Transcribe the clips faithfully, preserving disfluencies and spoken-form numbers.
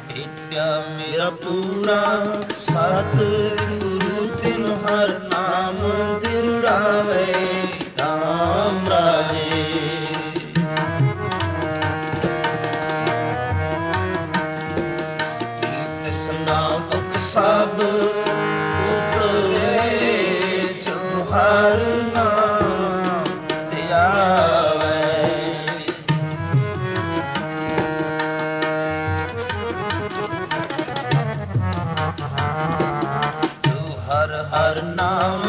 ਭੇਟਿਆ ਮੇਰਾ ਪੂਰਾ ਸਤਿਗੁਰੂ ਤਿਨ ਹਰ ਨਾਮ ਦਿਰੜਾਵੇ ਰਾਮ ਰਾਜੇ। ਸਿੱਖੀ ਤਿਸਨਾ ਬੁੱਖ ਸਭ ਉਤਰੇ ਜੋ ਹਰ ਨਾਮ ਧਿਆਵੇ। ਹਰ ਹਰ ਨਾਮ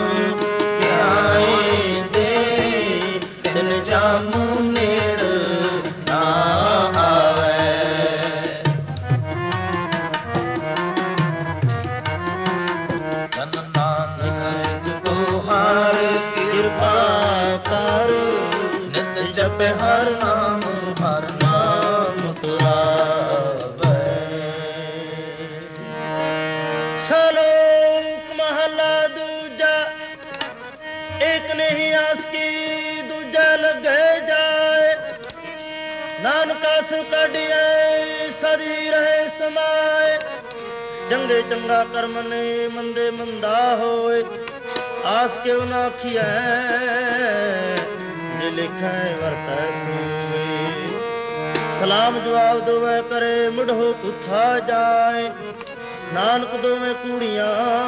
ਧਿਆਏ ਦੇ ਤਿਨ ਜਾਮੁ ਨੇੜ ਨਾ ਆਵੇ। ਤਨ ਨਾਨਕ ਕੋ ਹਰ ਕਿਰਪਾ ਕਰ ਨਿਤ ਜਪੈ ਹਰ ਨਾਮ ਹਰ ਨਾਮ ਤੁਰਾਵੇ। ਸਲੋਕ ਮਹਲਾ ਦੂਜਾ। ਏਕ ਨਹੀਂ ਆਸ ਕੀ ਦੂਜਾ ਲੱਗੇ ਜਾਏ। ਨਾਨਕਾ ਸੁ ਕੱਢਿਐ ਸਦ ਹੀ ਰਹੇ ਸਮਾਏ। ਚੰਗੇ ਚੰਗਾ ਕਰਮ ਨੇ ਮੰਦੇ ਮੰਦਾ ਹੋਏ। ਆਸ ਕਿਉ ਨਾ ਆਖੀਐ ਜੇ ਲਿਖੈ ਵਰਤੈ ਸੋਏ। ਸਲਾਮ ਜਵਾਬ ਦੋਵੈ ਕਰੇ ਮੁਢੋ ਕੁਥਾ ਜਾਏ। ਨਾਨਕ ਦੋਵੇਂ ਕੂੜੀਆਂ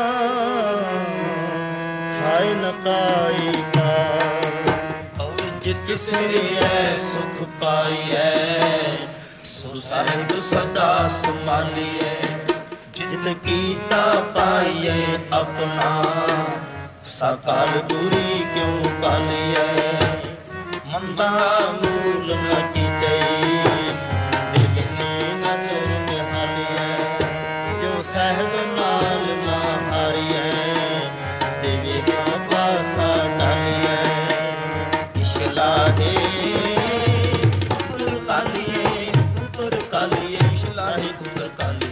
ਖਾਏ ਨਕਾਈ ਕਾ। ਜਿਤ ਸਿਰਿਐ ਸੁਖ ਪਾਈਐ ਸੋ ਸਾਹਿਬ ਸਦਾ ਸੰਭਾਲੀਐ। ਜਿਤ ਕੀਤਾ ਪਾਈਐ ਆਪਣਾ ਸਾਕਾਲ ਬੁਰੀ ਕਿਉ ਕਾਲੀਐ। ਮੰਦਾ ਮੂਲ ਨ ਕੀਚੈ ਦਿਲ ਨੇ ਨ ਤੁਰ ਨਿਹਾਲੀਐ। ਜੋ ਸਾਹਿਬ ਨਾਲ ਨਾ ਹਾਰੀਐ ਦੇਵੇ ਪਾਸਾ ਡਾਲੀਐ। ਇਸ਼ਲਾਹੇ ਕੁਕਰ ਕਾਲੀਏ ਕੁਕਰ ਕਾਲੀਏ ਇਸ਼ਲਾਹੇ ਕੁਕਰ ਕਾਲੀਏ।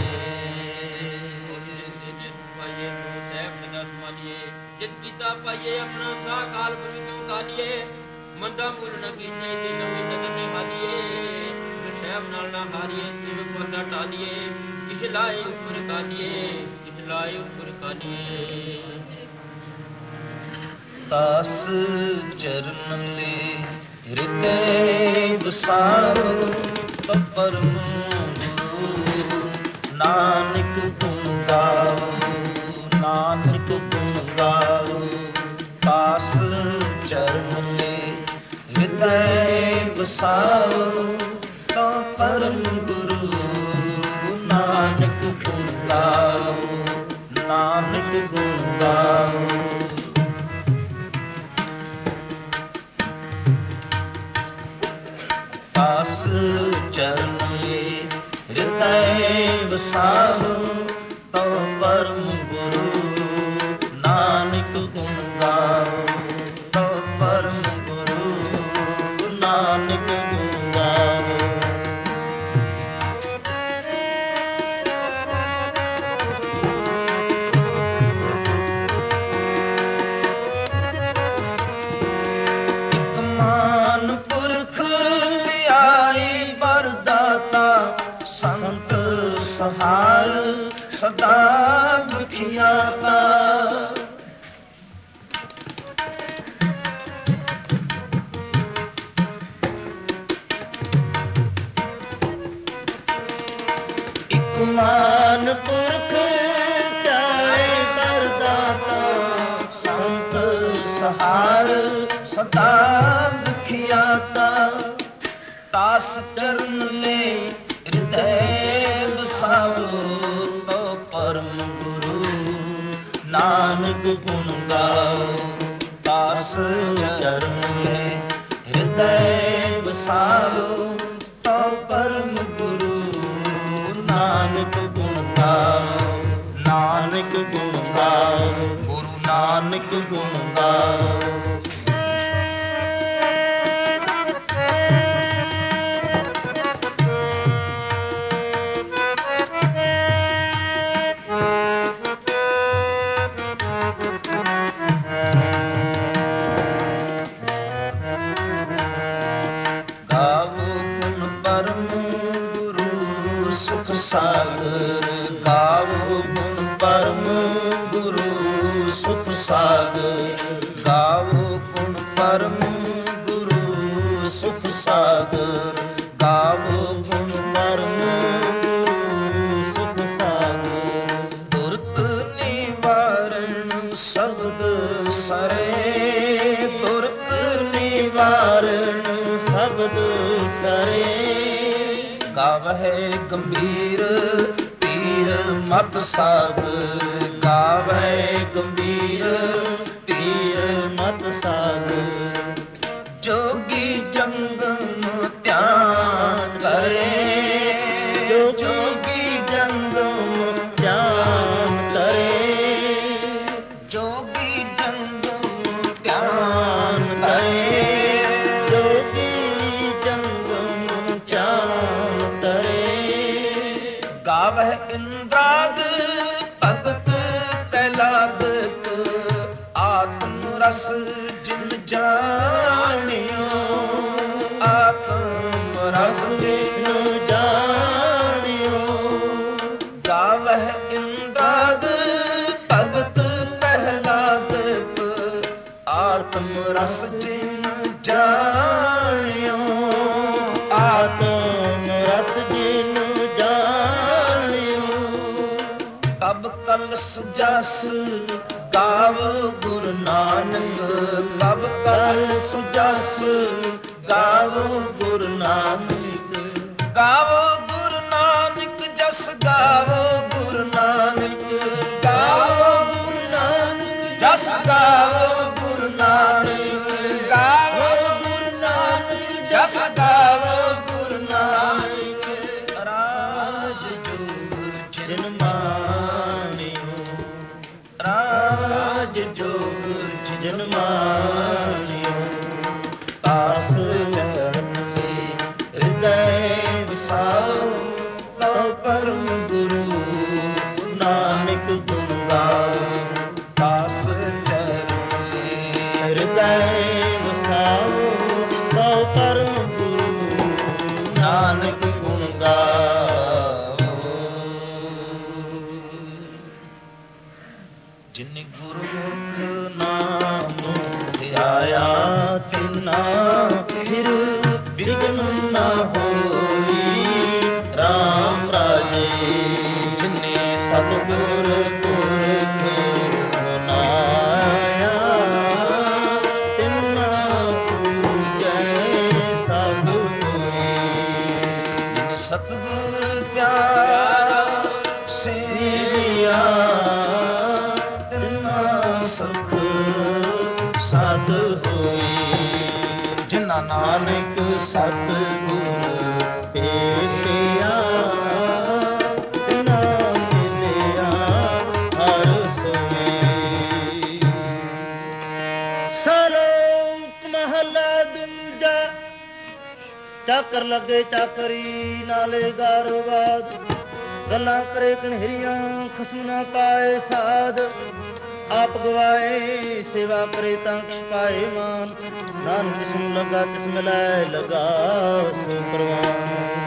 ਜਿਤ ਕੀਤਾ ਪਾਈਏ ਆਪਣਾ ਸਾ ਕਾਲ ਬੁਰੀ ਕਿਉ ਕਾਲੀਏ। ਮੰਦਾ ਮੂਲ ਨ ਕੀਚੈ ਦਿਲ ਨੇ ਨ ਤੁਰ ਨਿਹਾਲੀਏ। ਸਾਹਿਬ ਨਾਲ ਨਾ ਹਾਰੀਏ ਦੇਵੇ ਪਾਸਾ ਡਾਲੀਏ। ਇਸ਼ਲਾਹੇ ਉੱਪਰ ਕਾਲੀਏ ਇਸ਼ਲਾਹੇ ਉੱਪਰ ਕਾਲੀਏ। ਦਾਸ ਚਰਨ ਲੈ ਹਿਰਦੈ ਵਸਾਰੋ ਪਰਮ ਗੁਰੂ। ਨਾਨਕ ਗੁਣ ਗਾਵੋ ਨਾਨਕ ਗੁਣ ਗਾਵੋ। ਦਾਸ ਚਰਨ ਲੈ ਹਿਰਦੈ ਵਸਾਰੋ ਪਰਮ ਗੁਰੂ। ਨਾਨਕ ਗੁਣ ਗਾਵੋ ਨਾਨਕ ਗੁਣ ਗਾਵੋ। ਦਾਸ ਚਰਨ ਲੈ ਹਿਰਦੈ ਵਸਾਵੋ ਤਉ ਪਰਮ ਗੁਰੂ। ਨਾਨਕ ਗੁਣ ਗਾਵੋ ਤਉ ਪਰਮ ਗੁਰੂ। ਨਾਨਕ ਗੁਣ ਗਾਵੋ। ਸੰਤ ਸਹਾਰ ਸਦਾ ਦੁਖੀਆ ਕਾ। ਇਕ ਮਾਨ ਪੁਰਖ ਧਿਆਏ ਵਰਦਾਤਾ। ਸੰਤ ਸਹਾਰ ਸਦਾ ਦੁਖੀਆ ਕਾ। ਦਾਸ ਚਰਨ ਲੈ ਹਿਰਦੈ ਵਸਾਵੋ ਤਉ ਪਰਮ ਗੁਰੂ। ਨਾਨਕ ਗੁਣ ਗਾਵੋ। ਦਾਸ ਚਰਨ ਲੈ ਹਿਰਦੈ ਵਸਾਵੋ ਤਉ ਪਰਮ ਗੁਰੂ। ਨਾਨਕ ਗੁਣ ਗਾਵੋ ਨਾਨਕ ਗੁਣ ਗਾਵੋ। ਗੁਰੂ ਨਾਨਕ ਗੁਣ ਗਾਵੋ। ਸਾਗਰ ਗਾਵੋ ਗੁਣ ਪਰਮ ਗੁਰੂ ਸੁਖ ਸਾਗਰ ਗਾਵੋ ਗੁਣ ਪਰਮ ਗੁਰੂ ਸੁਖ ਸਾਗਰ ਗਾਵੋ ਗੁਣ ਪਰਮ ਗੁਰੂ ਸੁਖ ਸਾਗਰ ਦੁਰਤ ਨਿਵਾਰਨ ਸ਼ਬਦ ਸਰੇ ਦੁਰਤ ਨਿਵਾਰਨ ਸ਼ਬਦ ਸਰੇ ਗਾਵਹਿ ਗੰਭੀਰ ਧੀਰ ਮਤ ਸਾਗਰ ਗਾਵਹਿ ਗੰਭੀਰ ਧੀਰ ਮਤ ਸਾਗਰ ਜੋਗੀ ਜੰਗਮ ਧਿਆਨ ਕਰੇ ਜੋਗੀ ਜੰਗਮ ਧਿਆਨ ਕਰੇ ਜੋਗੀ ਜੰਗਮ ਧਿਆਨ ਕਰੇ ਜੋਗੀ ਜੰਗਮ ਧਿਆਨ ਕਰੇ ਗਾਵਹਿ ਇੰਦਰਾਗ ਭਗਤ ਪ੍ਰਹਿਲਾਦਕ ਆਤਮ ਰਸ ਜਿਨ ਜਾਣਿਓ ਆਤਮ ਰਸ ਜਿਨ ਜਾਣਿਓ ਗਾਵਹਿ ਇੰਦਰਾਗ ਭਗਤ ਪ੍ਰਹਿਲਾਦਕ ਆਤਮ ਰਸ ਜਿਨ ਜਾਣਿਓ ਆਤਮ ਰਸ ਜਿਨ ਜਾਣਿਓ ਕਬ ਕਲਸ ਜਸ ਗਾਵ ਗੁਰੂ ਨਾਨਕ ਕਬ ਕਲਸ ਜਸ ਗਾਵ ਗੁਰੂ ਨਾਨਕ ਗਾਵੋ ਗੁਰੂ ਨਾਨਕ ਜਸ ਗਾਵੋ ਗੁਰੂ ਨਾਨਕ ਗਾਵੋ ਗੁਰੂ ਨਾਨਕ ਜਸ ਗਾਵੋ ਗੁਰੂ ਨਾਨਕ ਗਾਵੋ ਗੁਰੂ ਨਾਨਕ ਜਸ ਗਾਵੋ ਗੁਰੂ ਨਾਨਕ ਰਾਜ ਜੋਗ ਜਿਨ ਮਾਣਿਓ ਰਾਜ ਜੋਗ ਜਿਨ ਮਾਣਿਓ ਪਾਸ ਚਰਨ ਤੇ ਹਿਰਦੈ ਵਸਾਓ ਤਉ ਪਰਮ ਗੁਰੂ ਨਾਨਕ ਗੁਣ ਗਾਓ ਪਾਸ ਚਰਨ ਤੇ ਹਿਰਦੈ ਵਸਾਓ ਤਉ ਪਰਮ ਗੁਰੂ ਨਾਨਕ ਗੁਣ ਗਾਓ ਜਿਨ ਗੁਰਮੁਖ ਨਾਮ ਧਿਆਇਆ ਤਿਨਾ ਫਿਰ ਵਿਗਨ ਨਾ ਹੋਈ ਰਾਮ ਰਾਜੇ ਜਿਨੇ ਸਤਿਗੁਰ ਪੁਰਖ ਮਨਾਇਆ ਤਿਨਾ ਪੂਜੈ ਸਭ ਕੋਈ ਜਿਨ ਸਤਿਗੁਰ ਪਿਆਰਾ ਸੇਵਿਆ ਸੁਖ ਸਦ ਹੋਈ ਜਿਨਾ ਨਾਨਕ ਸਤਿਗੁਰ ਭੇਟਿਆ ਤਿਨਾ ਮਿਲਿਆ ਹਰ ਸੋਈ ਸਲੋਕ ਮਹਲਾ ਦੂਜਾ ਚਾਕਰ ਲੱਗੇ ਚਾਕਰੀ ਨਾਲੇ ਗਾਰਵਾਦ ਗੱਲਾਂ ਕਰੇ ਕਨਹਿਰੀਆਂ ਖਸਮ ਨਾ ਪਾਏ ਸਾਧ ਆਪ ਗਵਾਏ ਸੇਵਾ ਕਰੇ ਤਾਂ ਕਿਛ ਪਾਏ ਮਾਨ ਨਾਨਕ ਜਿਸ ਨੂੰ ਲੱਗਾ ਤਿਸ ਮਿਲਾਏ ਲਗਾ ਸੋ ਪ੍ਰਵਾਨ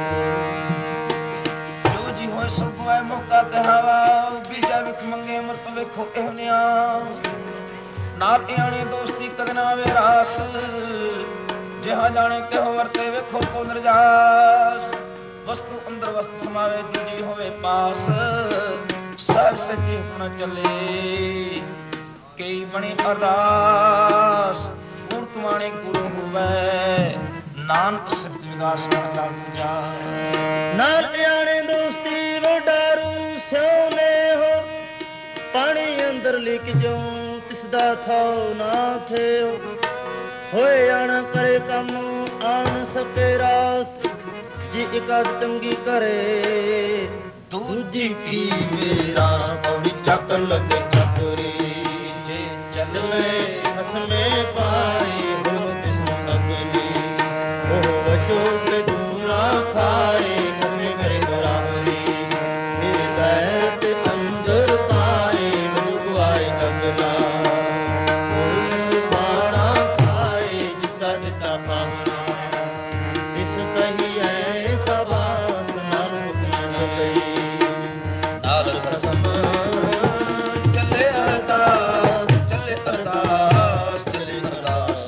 ਜੋ ਜੀ ਹੋਏ ਸਭ ਗਵਾਏ ਮੌਕਾ ਕਹਾਵਾ ਬੀਜਾ ਵਿਖ ਮੰਗੇ ਮਰਤ ਵੇਖੋ ਇਹ ਨਿਆ ਨਾਲ ਆਣੇ ਦੋਸਤੀ ਕਦ ਨਾ ਵੇ ਰਾਸ ਜਿਹਾ ਜਾਣੇ ਕਿਹੋ ਵਰਤੇ ਵੇਖੋ ਕੋ ਨਿਰਜਾਸ ਵਸਤੂ ਅੰਦਰ ਵਸਤ ਸਮਾਵੇ ਦੂਜੀ ਹੋਵੇ ਪਾਸ ਸਭ ਸੱਚੀ ਹੁਕਮ ਚੱਲੇ ਕਈ ਬਣੀ ਅਰਦਾਸ ਗੁਰ ਤੁਮਾਣੇ ਗੁਰੂ ਹੋਵੇ ਨਾਨਕ ਸਿਫਤ ਵਿਗਾਸ ਕਰ ਲਾ ਪੂਜਾ ਨਾਲ ਆਣੇ ਦੋਸਤੀ ਵਡਾਰੂ ਸਿਉ ਨੇ ਹੋ ਪਾਣੀ ਅੰਦਰ ਲਿਖ ਜੋ ਤਿਸ ਦਾ ਥਾਉ ਨਾ ਥੇਉ ਹੋਏ ਆਣਾ ਕਰੇ ਕੰਮ ਆਣ ਸਕੇ ਰਾਸ ਜੀ ਇਕਾਦ ਚੰਗੀ ਕਰੇ ਦੂਜੀ ਪੀਵੇ ਰਾਸ ਪੌੜੀ ਚੱਕ ਲੱਗੇ ਚੱਕਰੀ ਜੇ ਚੱਲੇ ਹਸਮੇ ਪਾਈ ਹੋ ਤਿਸ ਅਗਲੀ ਉਹ ਵਜੋ ਕੇ ਦੂਣਾ ਖਾਏ ਕਸੇ ਕਰੇ ਬਰਾਬਰੀ ਮੇਰੇ ਪੈਰ ਤੇ ਅੰਦਰ ਪਾਏ ਮੈਨੂੰ ਗਵਾਏ ਜਗਨਾ ਕੋਈ ਬਾਣਾ ਖਾਏ ਜਿਸ ਦਾ ਦਿੱਤਾ ਪਾਵਨਾ ਇਸ ਕਹੀ ਐ ਸਬਾਸ ਨਾਨਕ ਹੁਕਮ ਲਈ ਨਾਲ ਖਸਮ ਚੱਲੇ ਅਰਦਾਸ ਚੱਲੇ ਅਰਦਾਸ ਚੱਲੇ ਅਰਦਾਸ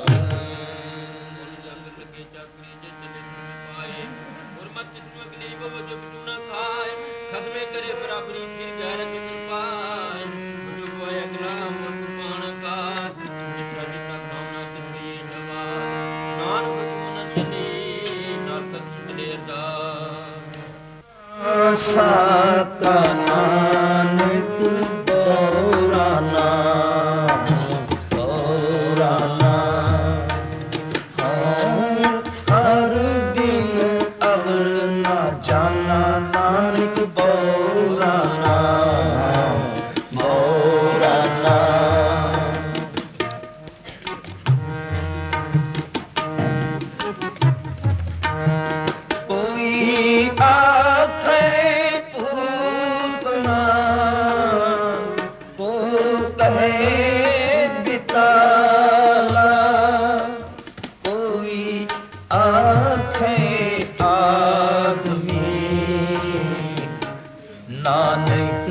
ਖਸਮੇ ਕਰੇ ਬਰਾਬਰੀ ਫਿਰ ਗੈਰਤ ਕਿਰਪਾਨ ਜੋ ਕੋਇਆ ਕਲਾਮ ਕੁਰਬਾਨ ਕਾ ਜਿਤਨਾ ਜਿਤਨਾ ਖਾਣਾ ਤਿਸਰੀ ਨਵਾ ਨਾਨਕ ਸੁਨ ਚਲੀ ਨਾਨਕ ਚਲੇ ਅਰਦਾਸ ਸਾਕਾ ਨਾਨਕ ਬੋਰਾਨਾ ਬੋਰਾਨਾ ਹਰ ਹਰ ਦਿਨ ਅਵਰ ਨਾ ਜਾਣਾ ਨਾਨਕ ਬੋਰਾਨਾ ਬੋਰਾਨਾ ਕੋਈ ਆਖੇ ਪੂਤਨਾ ਕੋ ਕਹੇ ਬਿਤਾਲਾ ਕੋਈ ਆਖੇ ਆਦਮੀ ਨਾਨਕ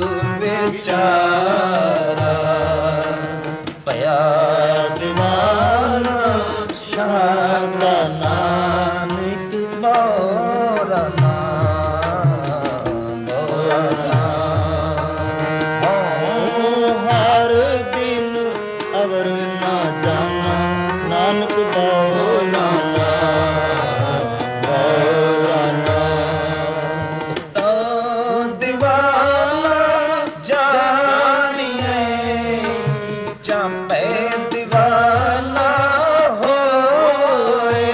ਵਿਚਾਰਾ ਭਇਆ ਦੀਵਾਨਾ ਸ਼ਾਦਾ ਨਾਨਕ ਮੋਰਨਾ ਮੋਰਨਾ ਹੋ ਹਰ ਦਿਨ ਅਵਰ ਨਾ ਜਾਣਾ ਨਾਨਕ ਮੋਰਨਾ ਮੋਰਨਾ ਤੋ ਦੀਵਾਨਾ ਜਾਣੀਏ ਚੰਪੇ ਦੀਵਾਨਾ ਹੋਏ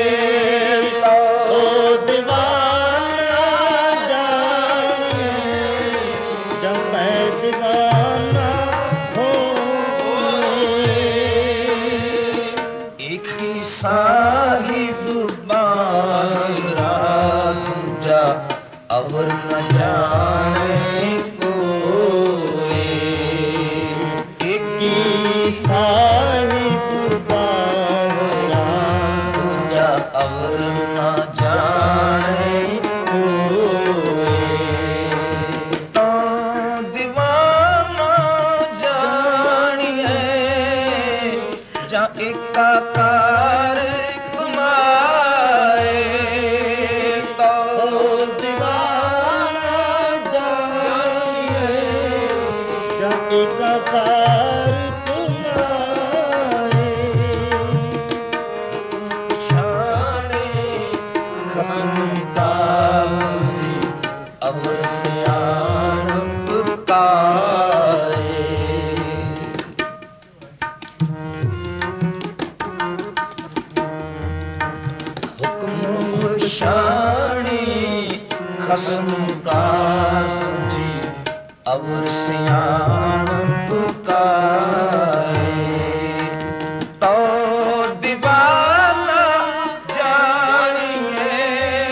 ਤੋ ਦੀਵਾਨਾ ਜਾਣੀਏ ਚੰਪੇ ਦੀਵਾਨਾ ਹੋਏ ਇੱਕ ਹੀ ਸਾਹਿਬ ਬਾਰਾ ਦੂਜਾ ਅਵਰ ਨ ਜਾਣੇ ਕੋਏ ਇੱਕ ਹੀ ਸਾਹਿਬ ਬਾਰਾ ਦੂਜਾ ਅਵਰ ਨ ਜਾਣੇ ਕੋਏ ਤਾਂ ਦੀਵਾਨਾ ਜਾਣੀਏ ਜਾਂ ਏਕਾਕਾਰ ਕਮਾਏ ਤੋ ਦੀਵਾਨਾ ਜਾਣੀਏ ਜਾਂ ਏਕਾਕਾਰ ਕਮਾਏ ਸ਼ਾਨੇ ਖਸਮ ਦਾ ਜੀ ਅਵਰ ਸਿਆਣਪ ਕਾਏ ਹੁਕਮ ਸ਼ਾਨੀ ਖਸਮ ਕਾ ਜੀ ਅਵਰ ਸਿਆਣਪ ਕਾਏ ਤੋ ਦੀਵਾਨਾ ਜਾਣੀਏ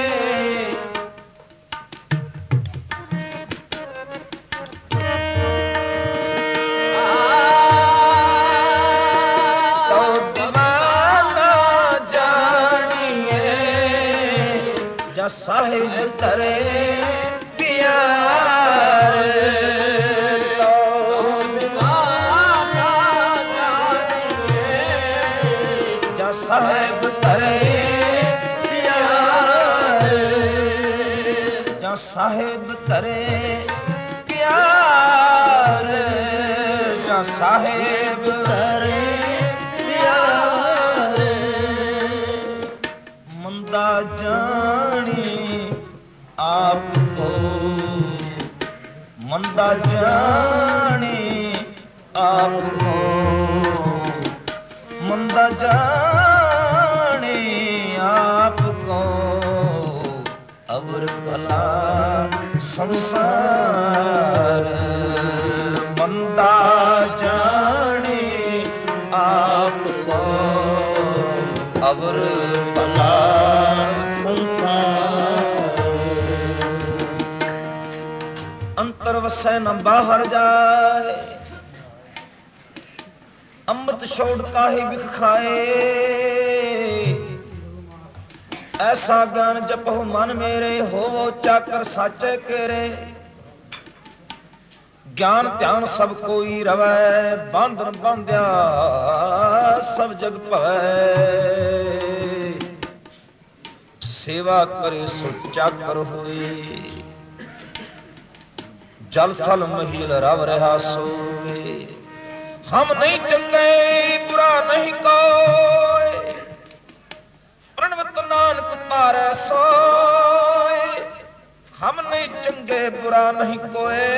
ਤੋ ਦੀਵਾਨਾ ਜਾਣੀਏ ਜਾਂ ਸਾਹਿਬ ਤਰੇ ਪਿਆਰ ਤੋ ਦੀਵਾਨਾ ਜਾਣੀਏ ਜਾਂ ਸਾਹਿਬ ਤਰੇ ਪਿਆਰ ਜਾਂ ਸਾਹਿਬ ਤਰੇ ਪਿਆਰ ਜਾਂ ਸਾਹਿਬ ਤਰੇ ਪਿਆਰ ਮੰਦਾ ਜਾਣੀ ਆਪ ਕੋ ਮੰਦਾ ਜਾਣੀ ਆਪ ਕੋ ਮੰਦਾ ਜਾਣੀ ਆਪ ਕੋ ਅਵਰ ਭਲਾ ਸੰਸਾਰ ਮੰਦਾ ਜਾਣੀ ਆਪ ਕੋ ਅਵਰ ਭਲਾ ਸੰਸਾਰ ਅੰਤਰ ਵਸੈ ਨ ਬਾਹਰ ਜਾਏ ਅੰਮ੍ਰਿਤ ਛੋੜ ਕਾਹੇ ਵਿਖ ਖਾਏ ਐਸਾ ਗਿਆਨ ਜਪੋ ਮਨ ਮੇਰੇ, ਹੋਵੋ ਚਾਕਰ ਸਾਚੇ ਕੇਰੇ। ਗਿਆਨ ਧਿਆਨ ਸਭ ਕੋਈ ਰਵੈ, ਬਾਂਧਨ ਬਾਂਧਿਆ ਸਭ ਜਗ ਭਵੈ। ਸੇਵਾ ਕਰੇ ਸੋ ਚਾਕਰ ਹੋਏ, ਜਲ ਥਲ ਮਹੀਲ ਰਵ ਰਹਾ ਸੋਏ। ਹਮ ਨਹੀਂ ਚੰਗੇ ਬੁਰਾ ਨਹੀਂ ਕੋਇ, ਪ੍ਰਣਵਤ ਨਾਨਕ ਤਾਰੈ ਸੋਏ। ਹਮ ਨਹੀਂ ਚੰਗੇ ਬੁਰਾ ਨਹੀਂ ਕੋਏ,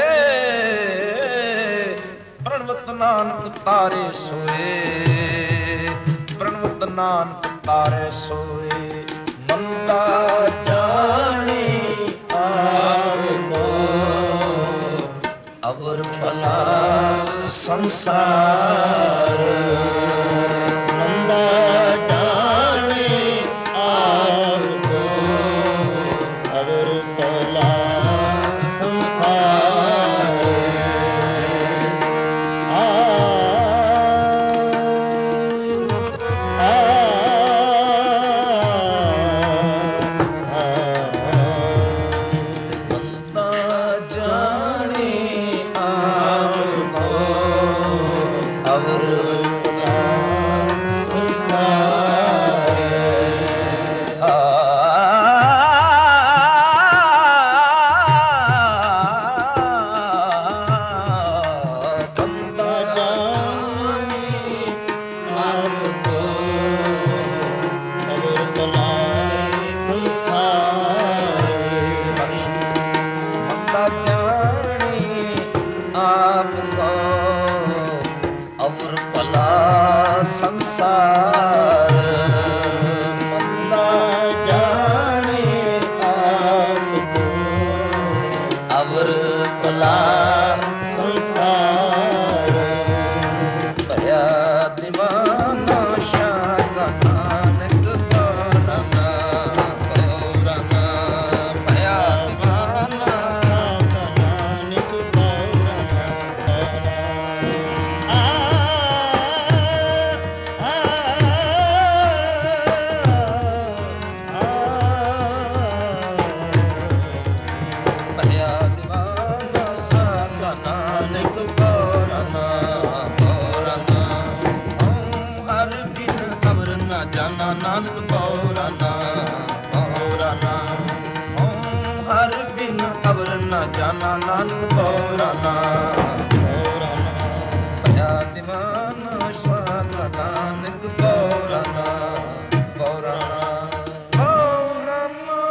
ਪ੍ਰਣਵਤ ਨਾਨਕ ਤਾਰੇ ਸੋਏ। ਪ੍ਰਣਵਤ ਨਾਨਕ ਤਾਰੇ ਸੋਏ। ਮੰਦਾ ਜਾਣੇ ਆਪ ਕੋ, ਅਵਰ ਭਲਾ ਸੰਸਾਰ। ਮੰਦਾ ਜਾਣੇ ਆਪ ਕੋ, ਅਵਰ ਭਲਾ ਸੰਸਾਰ। ਆ ਸੰਸਾਰ। ਮੰਦਾ ਜਾਣੇ ਆਪ ਕੋ, ਅਵਰ ਭਲਾ ਸੰਸਾਰ। ਭਇਆ ਦੀਵਾਨਾ ਸ਼ਾਹ ਨਾਨਕ ਗੌਰਨ ਗੌਰਨ। ਭਇਆ ਦੀਵਾਨਾ ਨਾਨਕ ਗੌਰਨ ਗੌਰਨ। ਜਾਨਾ ਨਾਨਕ ਪੌਰਾਨਾ ਪੌਰਾਨਾ। ਹਉ ਹਰ ਬਿਨ ਅਵਰ ਨਾ ਜਾਨਾ ਨਾਨਕ ਪੌਰਾਨਾ ਪੌਰਾਨਾ। ਭਇਆ ਦੀਵਾਨਾ ਸਾਧਾ ਨਾਨਕ ਪੌਰਾਨਾ ਪੌਰਾਨਾ ਪੌਰਾਨਾ।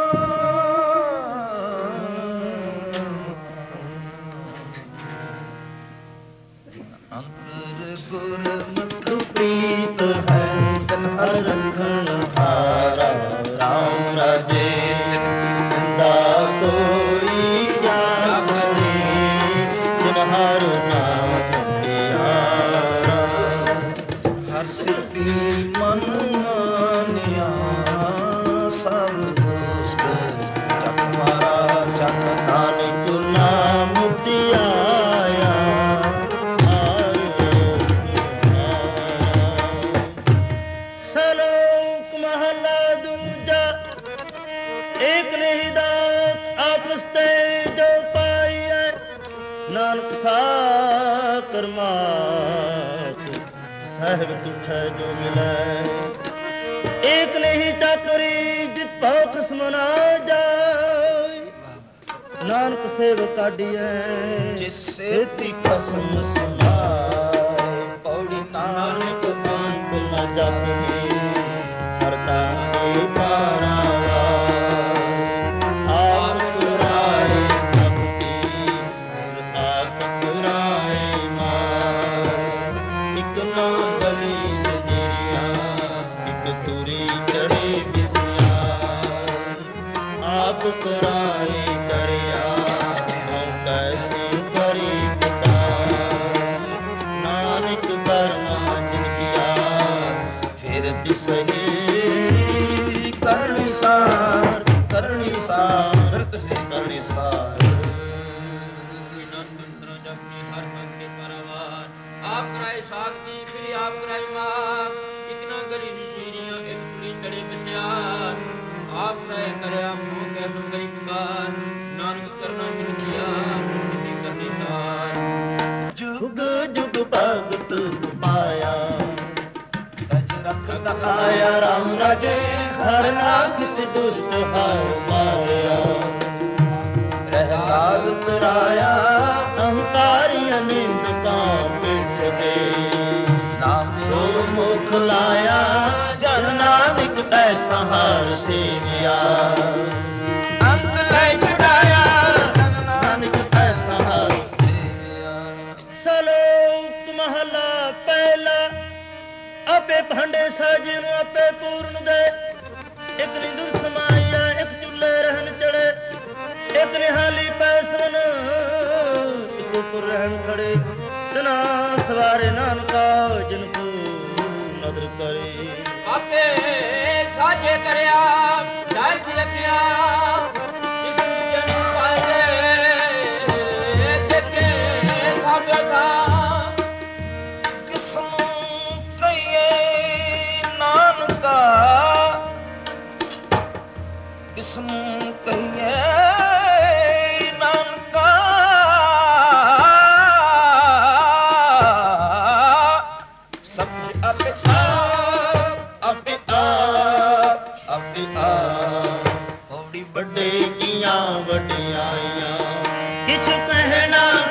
ਅੰਤਰ ਗੁਰਮੁਖ ਪ੍ਰੀਤ ਹੈ, ਦਿਲ ਹਰ ਰਖਣ ਹਾਰਾ। ਰਾਮ ਰਾਜੇ ਨਿੰਦਾ ਕੋਈ ਕਿਆ ਕਰੇ, ਜਿਨ ਹਰ ਨਾਮ ਪਿਆਰਾ। ਹਰ ਸਿੱਧੀ ਮਨ ਮਾਨਿਆ, ਸਭ ਦੁਸ਼ਟ ਜਗ ਮਾਰਾ। ਜਨ ਨਾਨਕ ਨਾਮ ਧਿਆਇਆ, ਨਾਨਕ ਸਾ ਕਰਮਾਤ ਸਾਹਿਬ ਤੁਠੈ ਜੋ ਮਿਲੈ। ਏਕ ਨਹੀਂ ਚਾਤਰੀ ਜਿਤ ਭਉ ਖਸਮ ਨਾ ਜਾਇ, ਨਾਨਕ ਸੇਵ ਕਾਢੀਐ ਜਿਸ ਸੇਤੀ ਖਸਮ ਸਮਾਇ। ਪੌੜੀ ਨਾਨਕ ਅੰਤ ਨ ਜਪਿ, ਹਰਤਾ ਕੇ ਪਾਰਾਵਾ। ਆਪ ਤੁਰਾਏ ਸਭ ਕੀ, ਆਪ ਤੁਰਾਏ ਮਾਰ। ਇਕ ਨਾ ਗਲੀ ਜਜੀਰੀਆ, ਇਕ ਤੁਰੀ ਚੜੇ ਬਿਸਿਆ। ਆਪ ਤੁਰਾਏ ਕਰਿਆ, ਹਉ ਕੈਸੀ ਕਰੀ ਪਿਤਾ। ਨਾਨਕ ਕਰਨਾ ਜਿਨ ਕੀਆ, ਫਿਰ ਤਿਸਹੀ ਕਰਨੀ ਸਾਰ। ਕਰਨੀ ਸਾਰ ਤਿਸਹੀ ਕਰਨੀ ਸਾਰ। ਆਪ ਕਰਾਏ ਸਾਖੀ ਫਿਰ ਆਪ ਕਰਾਏ ਮਾਰ। ਇਕ ਨਾ ਗਰੀ ਜੀਰੀਆਂ, ਇਕ ਤੁਰੀ ਚੜੇ ਬਿਸਿਆ। ਆਇਆ ਰਾਮ ਰਾਜੇ ਹਰ ਨਾਖਿਸ ਦੁਸ਼ਟ ਹਾਰ ਮਾਰਿਆ ਰਹਿਤਾਲ ਉਤਰਾਇਆ ਅਹੰਕਾਰੀਆਂ ਨਿੰਦਕਾਂ ਪਿੱਠ ਦੇ ਨਾਮ ਹੋ ਮੁਖ ਲਾਇਆ ਜਨ ਨਾਨਕ ਐਸਾ ਹਾਰ ਸੇਵਿਆ ਅੰਤ ਲੈ ਛੁਡਾਇਆ ਜਨ ਨਾਨਕ ਐਸਾ ਹਾਰ ਸੇਵਿਆ। ਸਲੋਕ ਮਹਲਾ ਪਹਿਲਾ ਆਪੇ ਭਾਂਡੇ ਸਾਜੇ ਨੂੰ ਆਪੇ ਪੂਰਨ ਦੇ ਇੱਕ ਨਿੰਦੁ ਸਮਾਈਆ ਇੱਕ ਚੁੱਲੇ ਰਹਿਣ ਚੜੇ ਇੱਕ ਨਿਹਾਲੀ ਪੈਸਵਨ ਇੱਕ ਉੱਪਰ ਰਹਿਣ ਖੜੇ ਤਨਾ ਸਵਾਰੇ ਨਾਨਕਾ ਜਿਨ ਕੋ ਨਦਰ ਕਰੇ ਆਪੇ ਸਾਜੇ ਕਰਿਆ ਜਾਇ ਫਿਰਕਿਆ ਇਸ ਜਨ ਪਾਏ ਦੇਖੇ ਥਾਬੇ ਥਾ ਕਿਸ ਨੂੰ ਕਹੀਏ ਨਾਨਕਾ ਕਿਸ ਨੂੰ ਕਹੀਏ ਨਾਨਕਾ ਸਭ ਕੁਝ ਆਪੇ ਆਪ ਆਪੇ ਆਪ ਆਪੇ ਆਪ ਹੌੜੀ ਵੱਡੇ ਕੀਆਂ ਵਡਿਆਈਆਂ ਕਿਛ ਕਹਿਣਾ